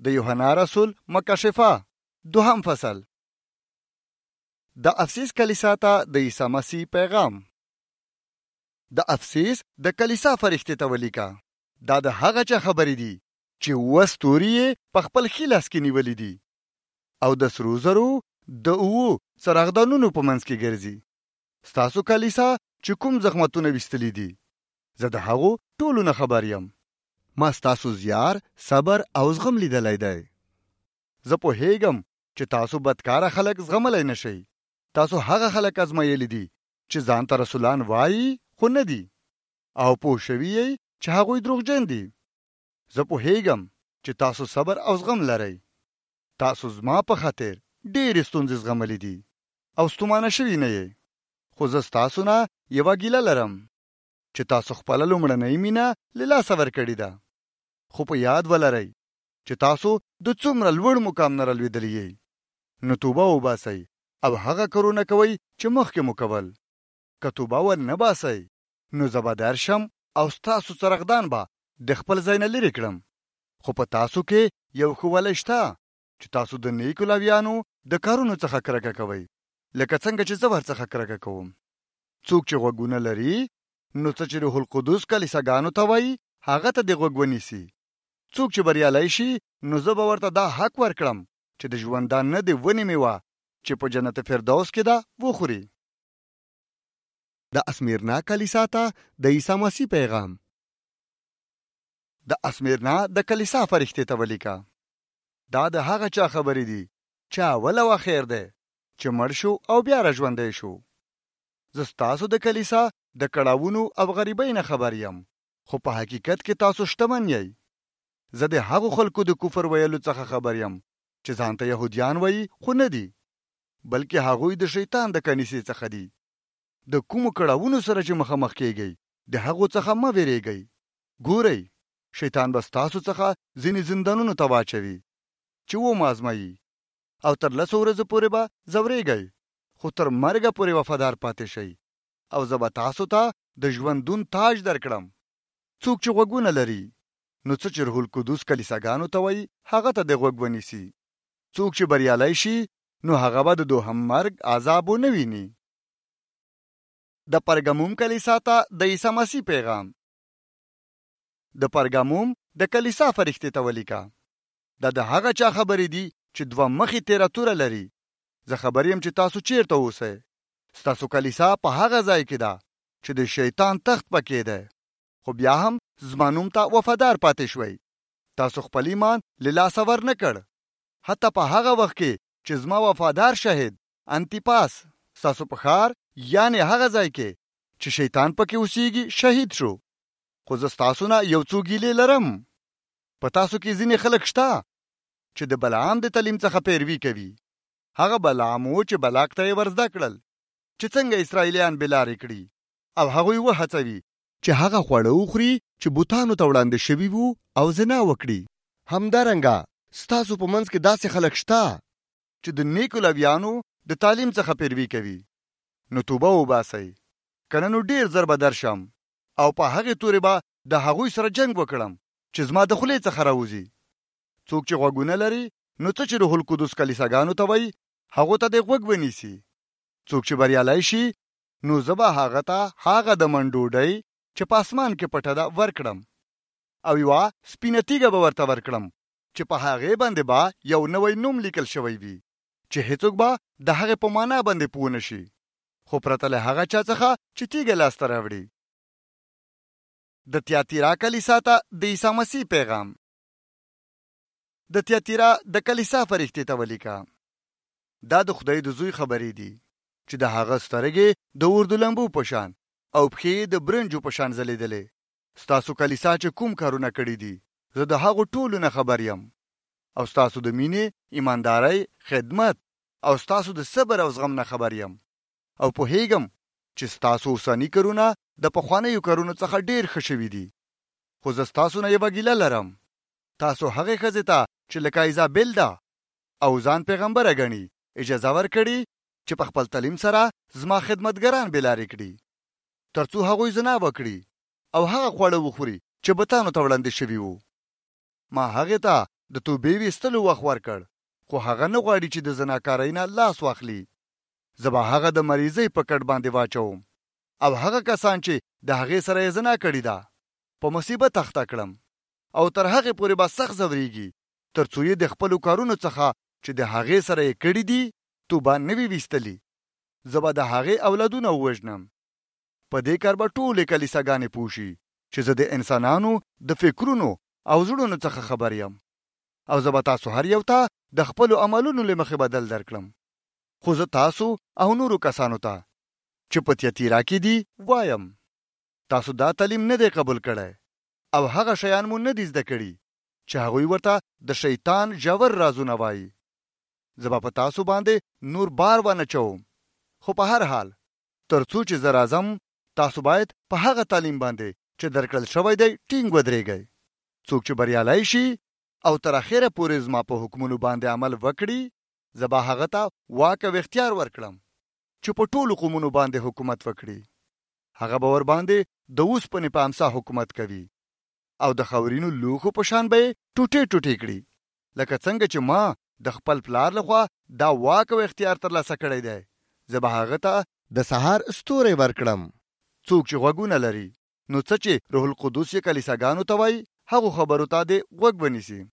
د یوحنا رسول مکاشفه 2 فصل. د افسیس کلیسا ته د عیسی مسیح پیغام. د افسیس د کلیسا فرښتې ته ولیکه: دا د هغه چا خبرې دي چې 7 ستوري په خپل ښي لاس کې نیولې دي او د سرو زرو د 7 څراغدانونو په منځ کې ګرځي. ستاسو کلیسا چې کوم زخمتونه ویستلي دي، زه د هغو ټولو نه خبر یم. ما ستاسو زیار، صبر او زغم لیدلی دی. زه پوهیږم چې تاسو بدکاره خلک زغملی نشئ. تاسو هغه خلک ازمایلی دي چې ځان ته رسولان وایي خو نه دي، او پوه شوي یې چې هغوی دروغجن دي. زه پوهیږم چې تاسو صبر او زغم لرئ. تاسو زما په خاطر ډېرې ستونزې زغملی دي او ستومانه شوي نه یې. خو زه ستاسو نه یوه ګیله لرم چې تاسو خپله لومړنۍ مینه له لاسه ورکړې ده. خو په یاد ولرئ چې تاسو د څومره لوړ مقام نه رالوېدلي یئ. نو توبه وباسئ او هغه کارونه کوئ چې مخکې مو کول. که توبه ونه باسئ نو زه به درشم او ستاسو څرخدان به د خپل ځای نه لرې کړم. خو په تاسو کې یو ښه والی شته چې تاسو د نیکو لاویانو د کارونو څخه کرکه کوئ، لکه څنګه چې زه ورڅخه کرکه کوم. څوک چې غوږونه لري نو څه چې روح القدس کلیساګانو ته وایي هغه ته د غوږ ونیسي. څوک چې بریالی شي نو زه به ورته دا حق ورکړم چې د ژوندان نه د ونې میوه چې په جنت فردوس کې ده وخوري. د اسمیرنا کلیسا ته د عیسی مسیح پیغام. د اسمیرنا د کلیسا فرښتې ته ولیکه: دا د هغه چا خبرې دي چې اول او اخر دی، چې مړ شو او بیا راژوندی شو. زه ستاسو د کلیسا د کړاوونو او غریبۍ نه خبر یم، خو په حقیقت کې تاسو شتمن یئ. زه د هغو خلکو د کفر ویلو څخه خبر یم چې ځان ته یهودیان وایي خو نه دي، بلکې هغوی د شیطان د کنیسې څخه دي. د کومو کړاوونو سره چې مخامخ کیږئ د هغو څخه مه ویریږئ. ګورئ، شیطان به ستاسو څخه ځینې زندانونو ته واچوي چې ومازمایي، او تر 10 ورځو پورې به ځورېږئ، خو تر مرګه پورې وفادار پاتې شئ، او زه به تاسو ته د ژوندون تاج درکړم. څوک چې غوږونه لري نو څه چې روح القدس کلیساګانو ته وایي هغه ته د غوږ ونیسي. څوک چې بریالی شي نو هغه به د دوهم مرګ عذاب ونه ویني. د پرګاموم کلیسا ته د عیسی مسیح پیغام. د پرګاموم د کلیسا فرښتې ته ولیکه: دا د هغه چا خبرې دي چې 2 مخې تیره توره لري. زه خبر یم چې تاسو چیرته اوسئ. ستاسو کلیسا په هغه ځای کې ده چې د شیطان تخت پکې ده، خو بیا هم زما نوم ته وفادار پاتې شوئ. تاسو خپل ایمان له لاسه ورنه کړ، حتی په هغه وخت کې چې زما وفادار شهید انتیپاس ستاسو په ښار، یعنی هغه ځای کې چې شیطان پکې اوسیږي، شهید شو. خو زه ستاسو نه یو څو ګیلې لرم. په تاسو کې ځینې خلک شته چې د بلعام د تعلیم څخه پیروي کوي. هغه بلعام و چې بلاک ته یې ورزده کړل چې څنګه اسرائیلیان بېلارې کړي، او هغوی وهڅوي چې هغه خواړه وخوري چې بوتانو ته وړاندې شوي وو او زنا وکړي. همدارنګه ستاسو په منځ کې داسې خلک شته چې د نیکو لاویانو د تعلیم څخه پیروي کوي. نو توبه وباسئ، کنه نو ډېر زر به درشم او په هغې تورې به د هغوی سره جنګ وکړم چې زما د خولې څخه راوځي. څوک چې غوږونه لري نو څه چې روح القدس کلیساګانو ته وایي هغو ته د غوږ ونیسي. څوک چې بریالی شي نو زه به هغه ته هغه د من ډوډۍ چې په اسمان کې پټه ده ورکړم، او یوه سپینه تیږه به ورته ورکړم چې په هغې باندې به یو نوی نوم لیکل شوی وي چې هیڅوک به د هغې په معنا باندې پوه نه شي، خو پرته له هغه چا څخه چې تیږه لاسته راوړي. د تیاتیرا کلیسا ته د عیسی مسیح پیغام. د تیاتیرا د کلیسا فرښتې ته ولیکه: دا د خدای د زوی خبرې دي چې د هغه سترګې د اور د لمبو په شان او پښې د برنجو په شان ځلېدلې. ستاسو کلیسا چې کوم کارونه کړي دي زه د هغو ټولو نه خبر یم، او ستاسو د مینې، ایماندارۍ، خدمت او ستاسو د صبر او زغم نه خبر یم، او پوهیږم چې ستاسو اوسني کارونه د پخوانیو کارونو څخه ډېر ښه شوي دي. خو زه ستاسو نه یوه ګیله لرم. تاسو هغې ښځې ته چې لکه ایزابل ده او ځان پیغمبره ګڼي اجازه ورکړي چې په خپل تعلیم سره زما خدمتګران بېلارې کړي، تر څو هغوی زنا وکړي او هغه خواړه وخوري چې بتانو ته وړاندې شوي وو. ما هغې ته د توبې ویستلو وخت ورکړ، خو هغه نه غواړي چې د زناکارۍ نه لاس واخلي. زه به هغه د مریضۍ په کټ باندې واچوم او هغه کسان چې د هغې سره یې زنا کړې ده په مصیبت اخته کړم او تر هغې پورې به سخت ځورېږي تر څو یې د خپلو کارونو څخه چې د هغې سره یې کړي دي توبه نه وي ویستلي. زه به د هغې اولادونه ووژنم. په دې کار به ټولې کلیساګانې پوه شي چې زه د انسانانو د فکرونو او زړونو څخه خبر یم او زه به تاسو هر یو ته د خپلو عملونو له مخې بدل درکړم. خو زه تاسو او نورو کسانو ته چې په تیاتیرا کې دي وایم، تاسو دا تعلیم نه دی قبول کړی او هغه شیان مو نه دي زده کړي چې هغوی ورته د شیطان ژور رازونه وایي. زه به په تاسو باندې نور بار ونه چوم، خو په هر حال تر څو چې زه راځم تاسو باید په هغه تعلیم باندې چې درکړل شوی دی ټینګ ودرېږئ. څوک چې بریالی شي او تر اخره پورې زما په حکمونو باندې عمل وکړي، زه به هغه ته واک او اختیار ورکړم چې په ټولو قومونو باندې حکومت وکړي. هغه به ورباندې د اوسپنې په امسا حکومت کوي او د خاورینو لوښو په شان به یې ټوټې ټوټې کړي، لکه څنګه چې ما د خپل پلار لخوا دا واک او اختیار ترلاسه کړی دی. زه به هغه ته د سهار ستوری ورکړم. څوک چې غوږونه لري نو څه چې روح القدس یې کلیساګانو ته وایي هغو خبرو ته دې غوږ ونیسي.